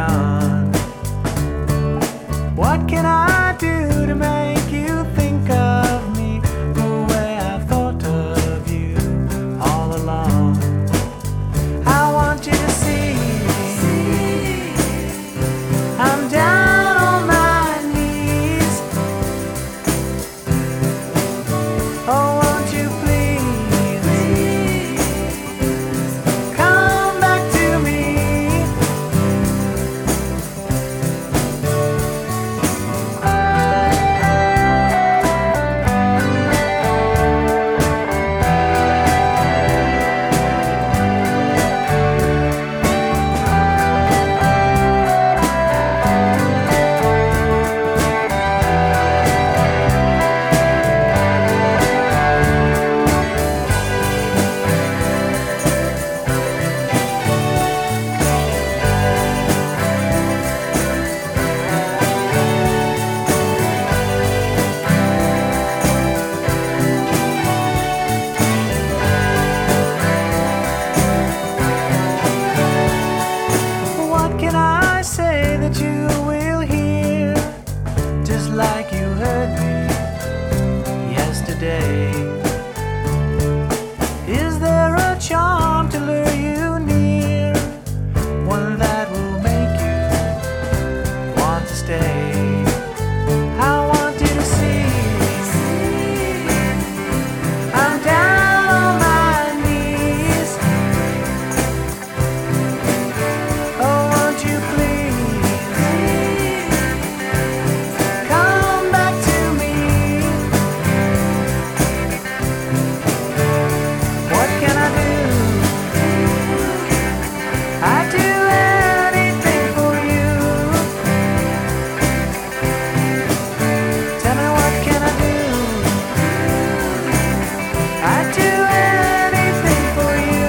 gone. What can I do to make you think of me the way I've thought of you all along? I want you to see I'm down on my knees. Oh, won't you please come back to me? What can I say that you will hear, just like you heard me yesterday? Is there a charm to lure you near, one that will make you want to stay? I want you to see I'm down on my knees. Oh, won't you please come back to me? What can I do? I'd do anything for you. Tell me, what can I do? I'd do anything for you.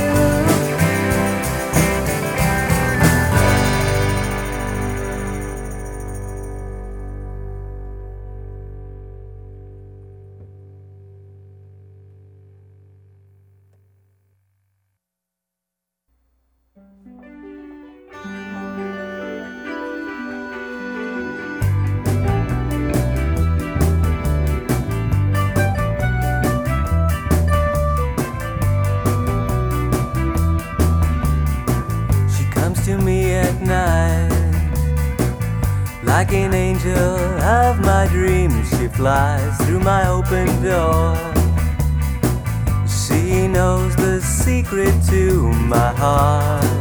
She comes to me at night, like an angel of my dreams. She flies through my open door. She knows the secret to my heart.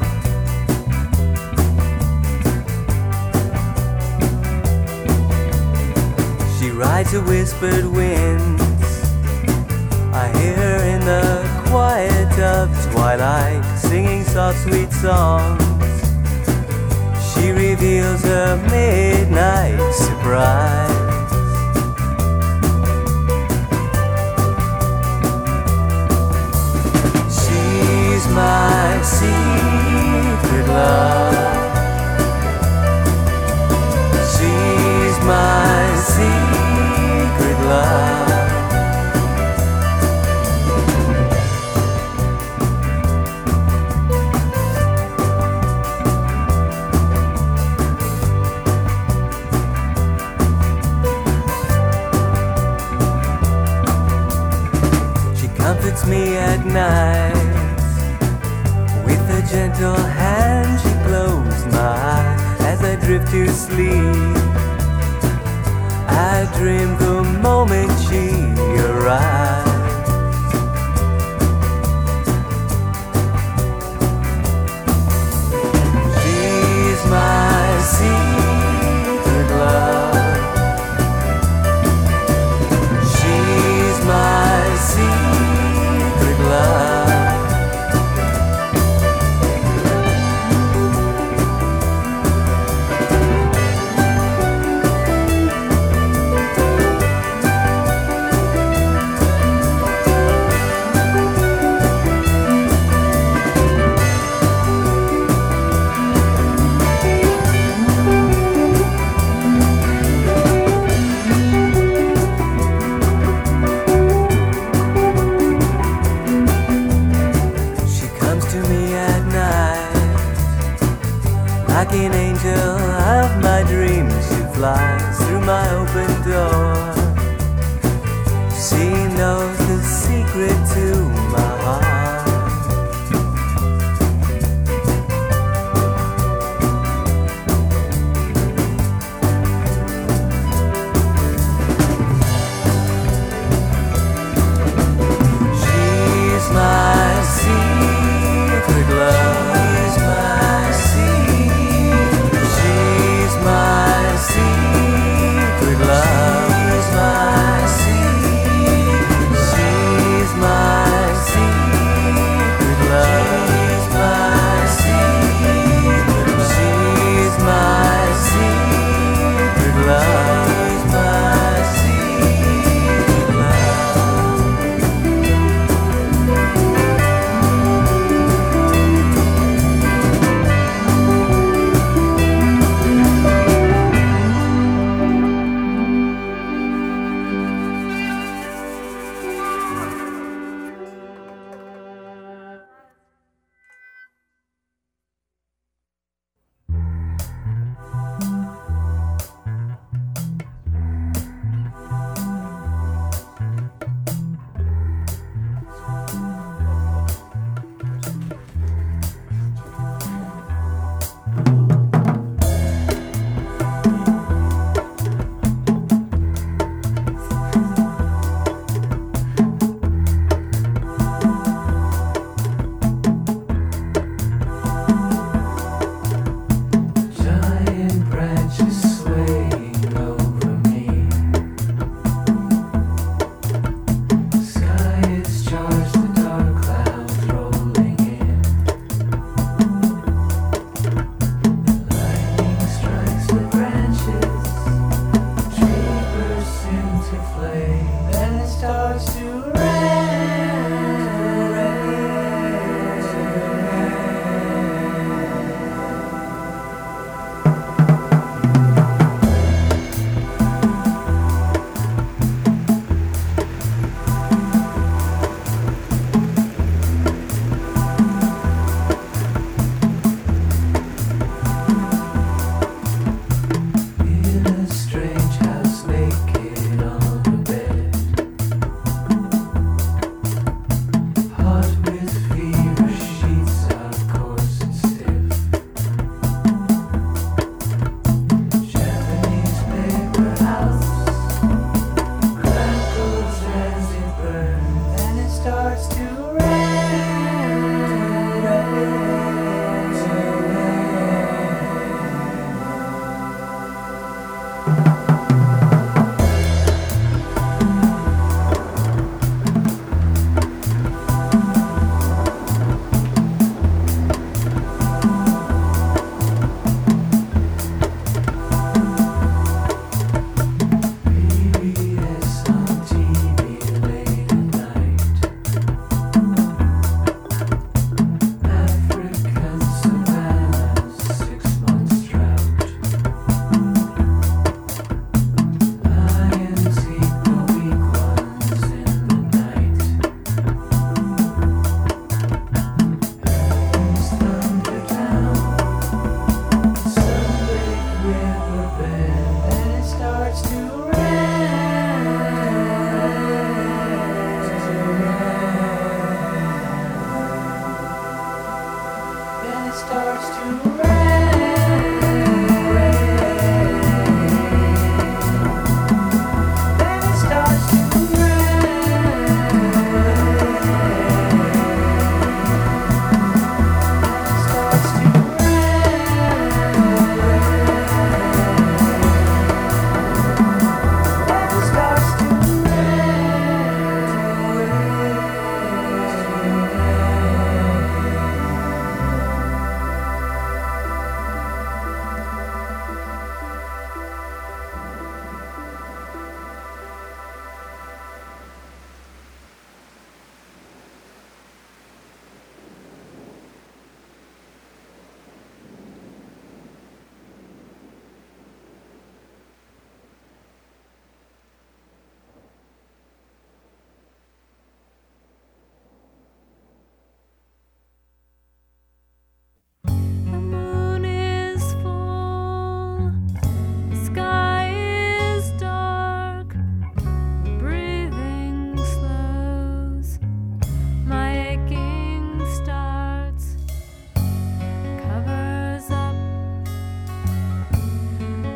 She rides a whispered winds. I hear her in the quiet of twilight, singing soft, sweet songs. She reveals her midnight surprise. She's my secret love. She's my secret love. Comforts me at night. With a gentle hand she closed my eyes as I drift to sleep. I dream the moment she arrives. She's my secret love. She's my secret love. of my dreams, she flies through my open door. She knows the secret to my heart. She's my secret love.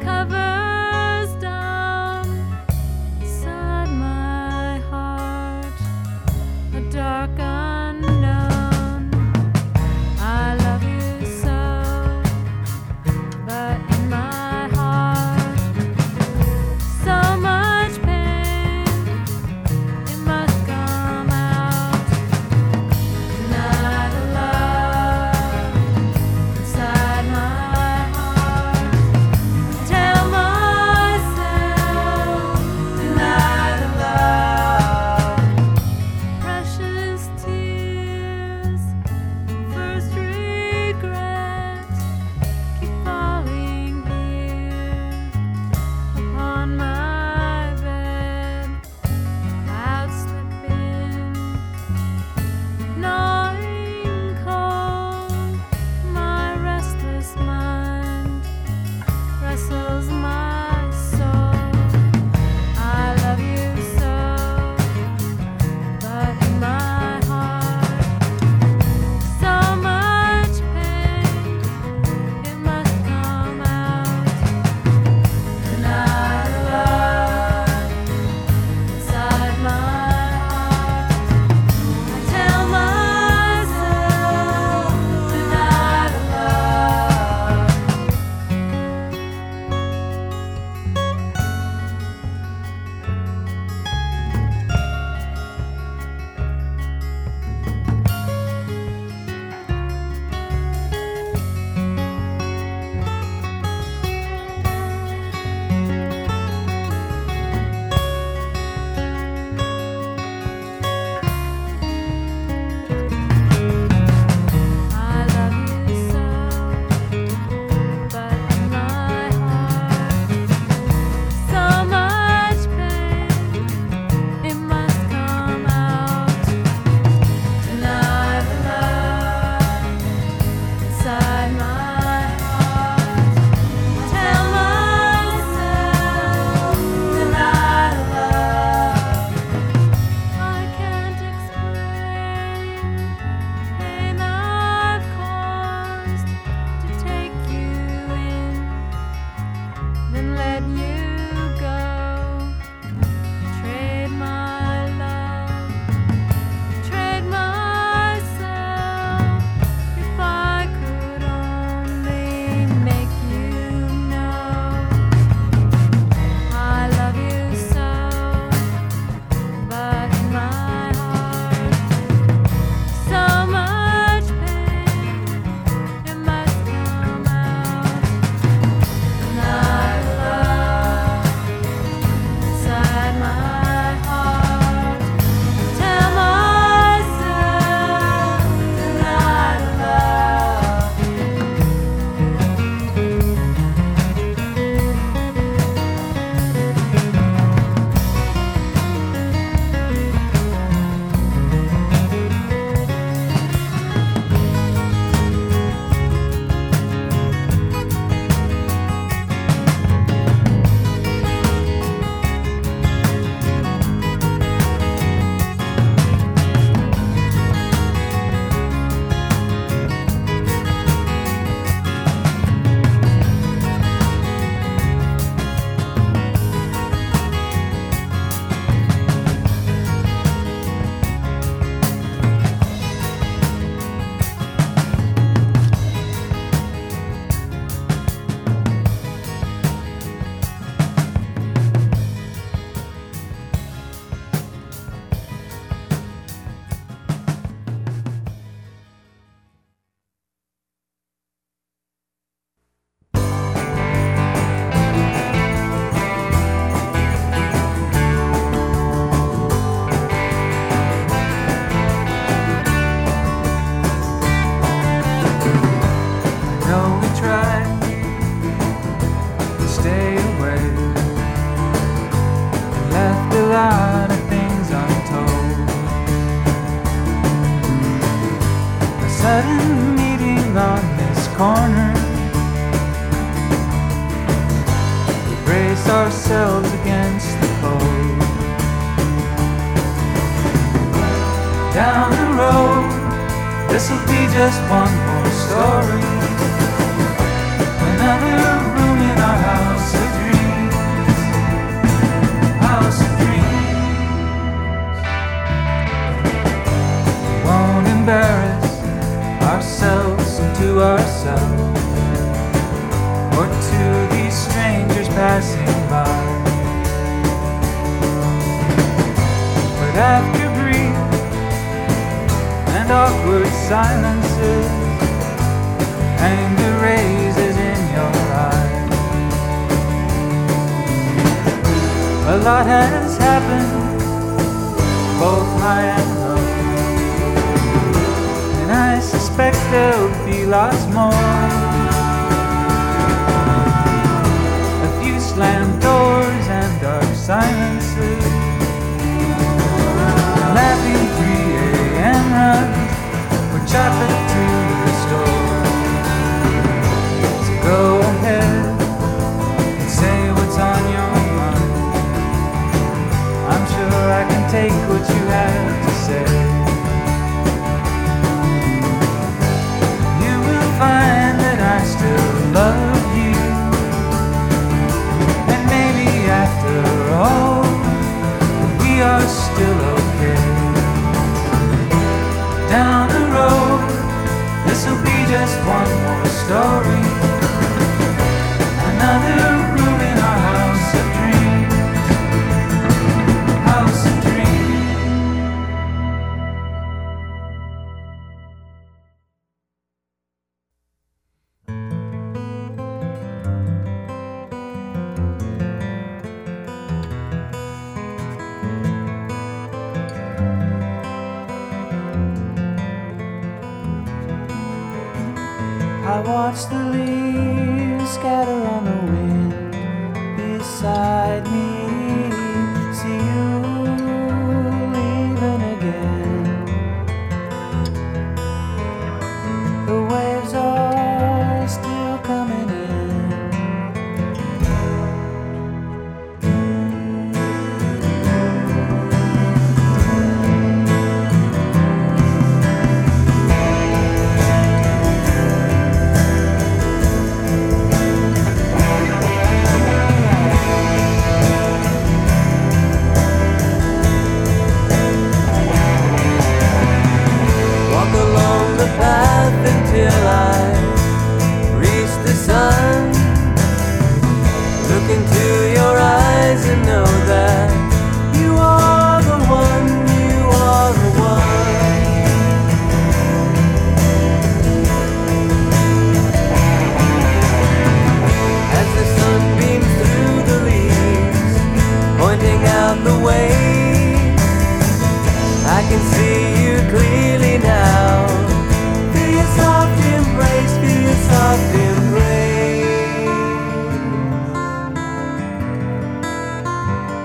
covers down inside my heart, a dark unknown. I love you so, but in my heart, so much pain, it must come out. Tonight a love inside my heart. Tell myself tonight a love. Precious tears, first regret, keep falling here upon my bed. Clouds slipping, gnawing cold. My restless mind wrestles my soul. I love you so, but in my heart, so much pain, it must come out. Tonight a love inside my heart. I tell myself tonight a love. I love you so, but in my heart, so much pain, it must come out. Tonight a love inside my heart. Tell myself tonight a love. I can't explain pain I've caused to take you in, then let you go. Trade my love, trade myself. If I could only make you know I love you so, but in my heart, so much pain, it must come out. Tonight a love inside my heart. Tell myself tonight a love. No, we tried to stay away. Left a lot of things untold. A sudden meeting on this corner. We brace ourselves against the cold. Down the road, this'll be just one more story. Another room in our house yourself or to these strangers passing by. But after brief and awkward silences, anger raises in your eyes. A lot has happened, both high and low, and I suspect there'll be lots more. A few slammed doors and dark silences, laughing 3 a.m. runs for chocolate to the store. So go ahead and say what's on your mind. I'm sure I can take what you have to say. You will find that I still love you, and maybe after all we are still okay. Down the road, this'll be just one more story, another room in our house of dreams. House of dreams. I watch the leaves scatter on the wind beside me. See you leaving again. The waves are still coming in. Walk along the path until I reach the sun. Look into your eyes and know that you are the one, you are the one. As the sun beams through the leaves, pointing out the way, I can see you clearly now. Feel your soft embrace, feel your soft embrace.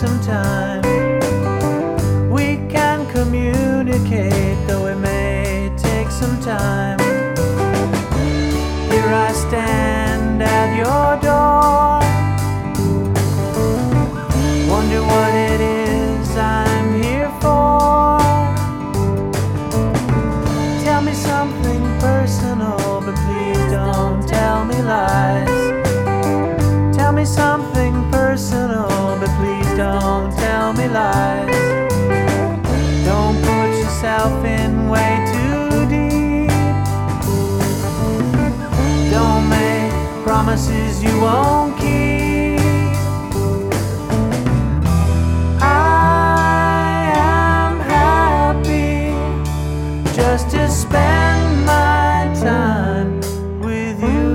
some time. We can communicate, though it may take some time. Here I stand at your door, wonder what it is I'm here for. Tell me something personal, but please don't tell me lies. Tell me something personal, but please don't tell me lies. Don't put yourself in way too deep. Don't make promises you won't keep. I am happy just to spend my time with you.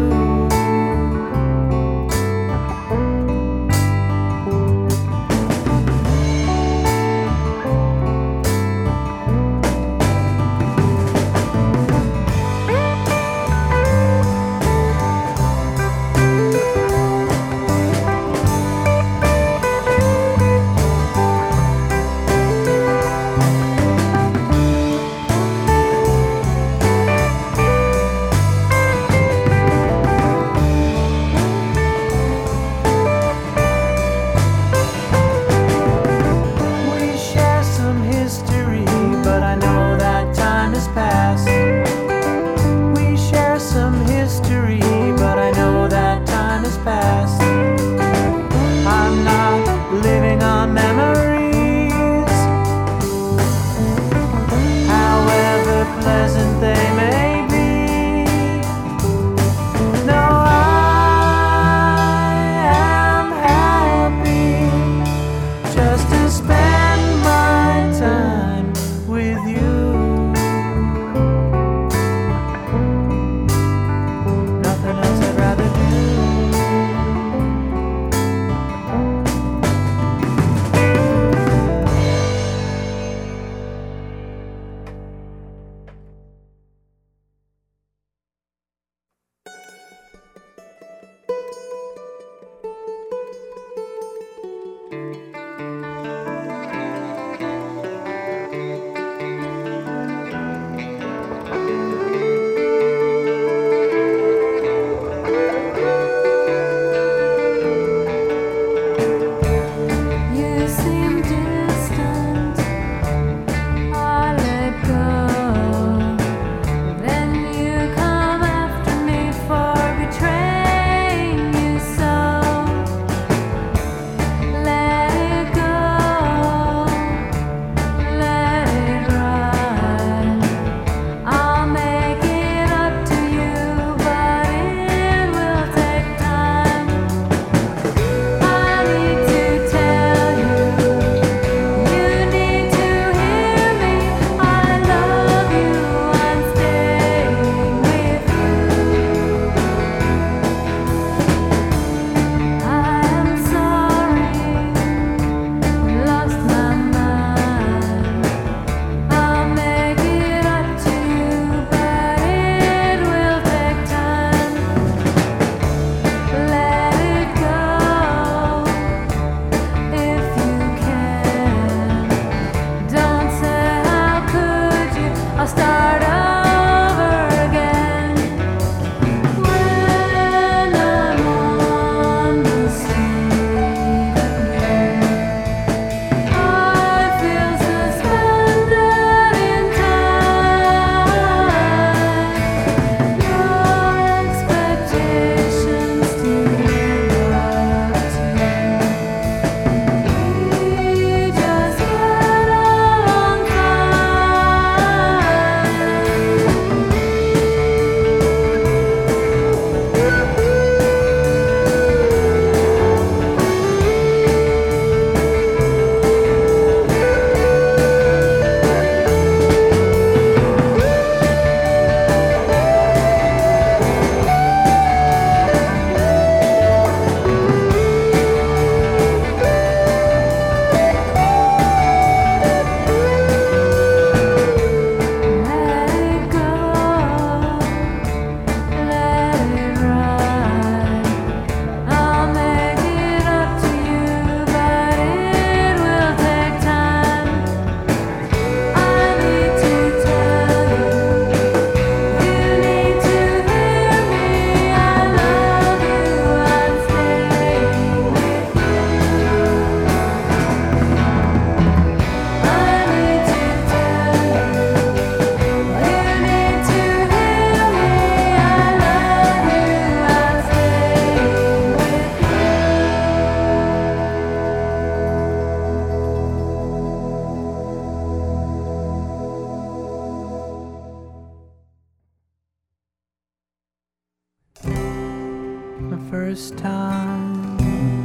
first time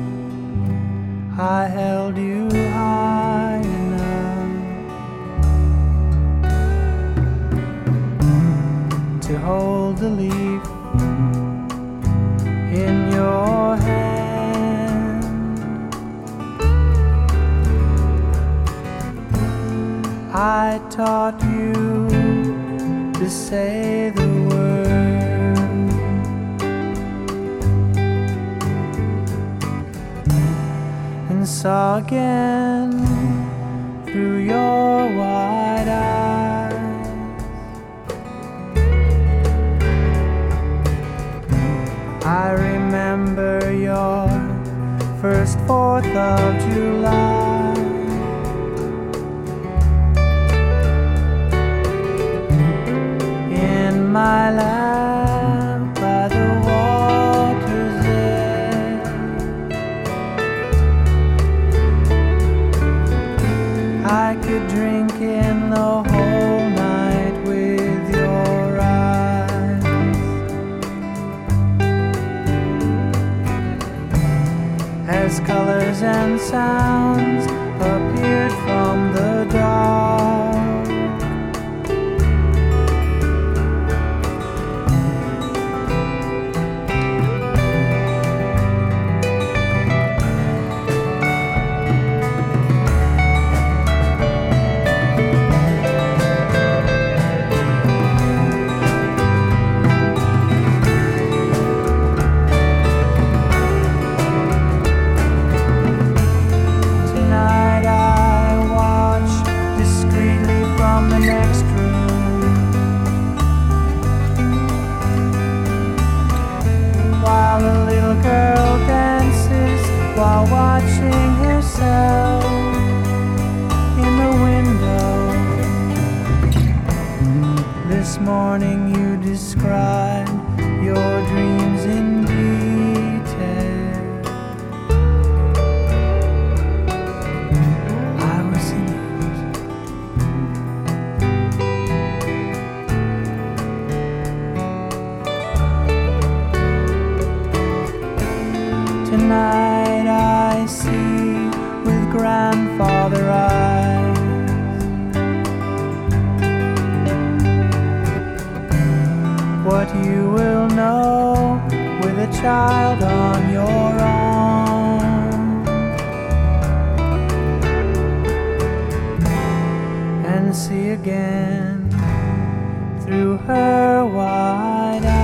I held you high enough to hold the leaf in your hand. I taught you to say the word, and saw again through your wide eyes. I remember your first 4th of July. In my lap by the water's edge, I could drink in the whole night with your eyes. As colors and sounds appeared from the dark, while watching herself in the window. This morning you described your dreams in detail. I was in it. Tonight I see with grandfather eyes what you will know with a child on your arm, and see again through her wide eyes.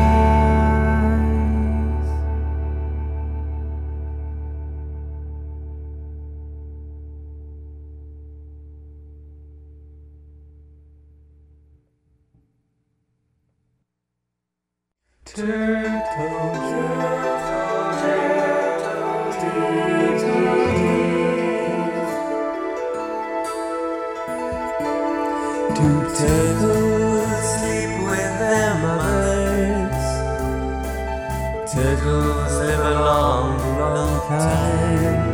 Do turtles sleep with their mothers? Turtles live a long, long time.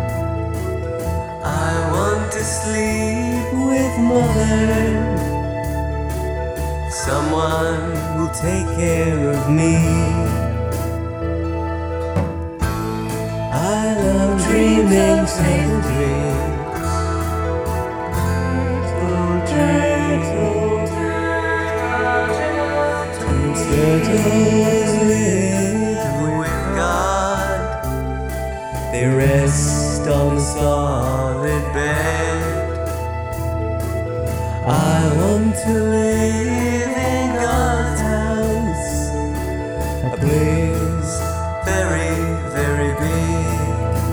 I want to sleep with mother, someone who'll take care of me. I love dreaming turtle dreams. Turtles live with God. They rest on a solid bed. I want to live in God's house, a place very, very big.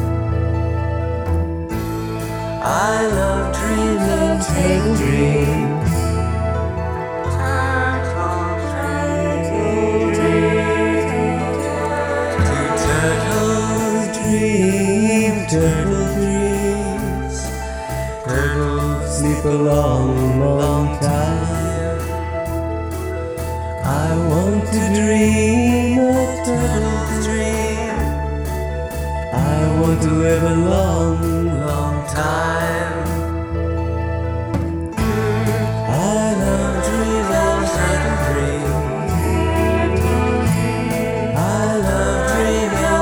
I love dreaming turtle dreams. Turtle dreams. Turtles sleep a long, long time. I want to dream a turtle dream. I want to live a long, long time. I love dreaming turtle dreams. I love dreaming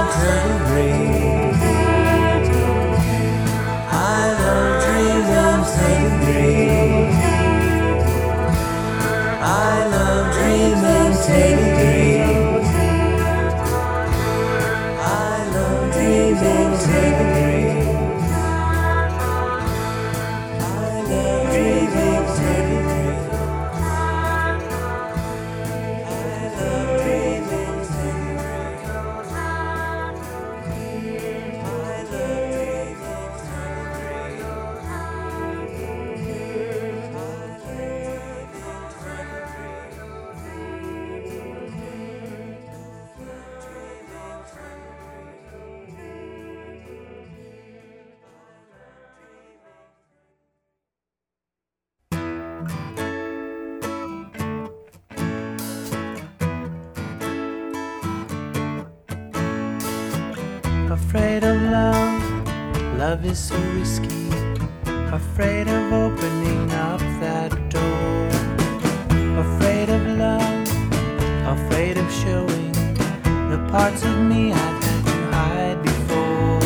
Afraid of love, love is so risky. Afraid of opening up that door. Afraid of love, afraid of showing the parts of me I've had to hide before.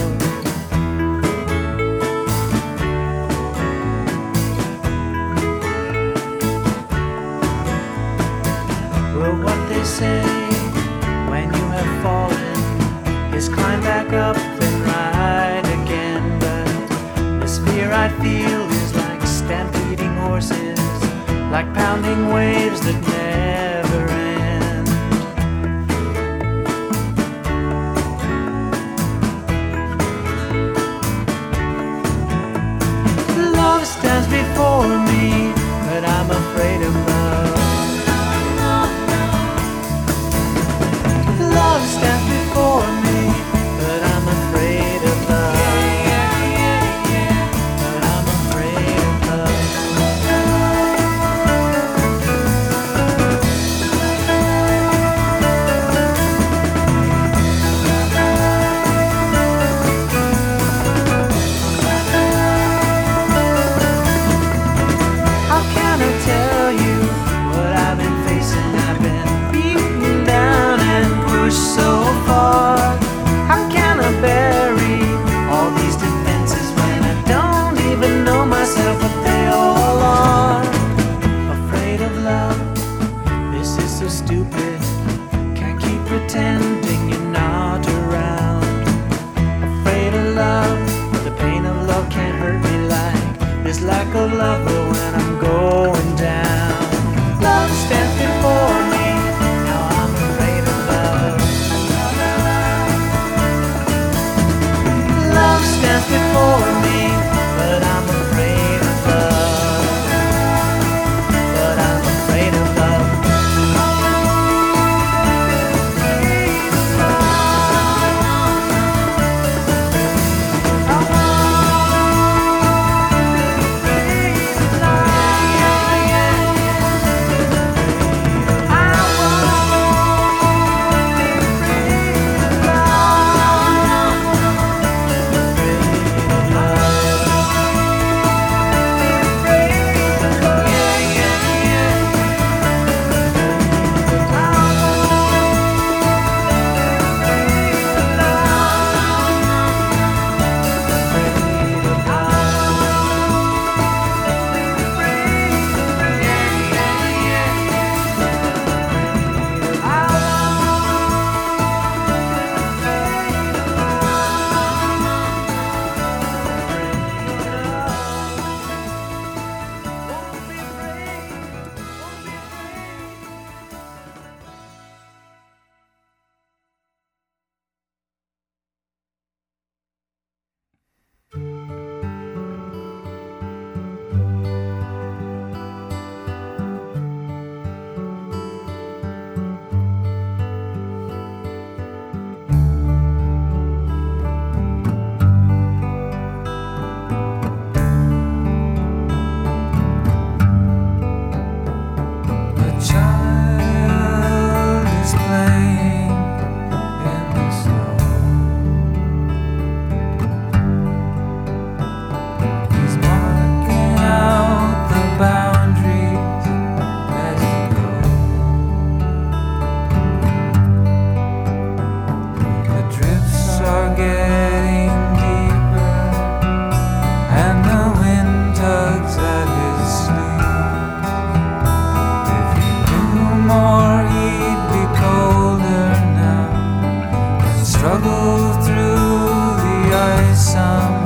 Well, what they say when you have fallen is climb back up and ride again. But this fear I feel is like stampeding horses, like pounding waves that never end. Love stands before me, but I'm afraid of love. Love stands before me, but I'm afraid of love. But I'm afraid of love. How can I tell you what I've been facing? I've been beaten down and pushed so far. How can I bury all these defenses when I don't even know myself what they all are? Afraid of love, this is so stupid. Can't keep pretending you're not around. Afraid of love, the pain of love can't hurt me like this lack of love will when I'm going down. Love stands before me, now I'm afraid of love. Love stands before me, but I'm afraid of love. But I'm afraid of love. struggle through the ice.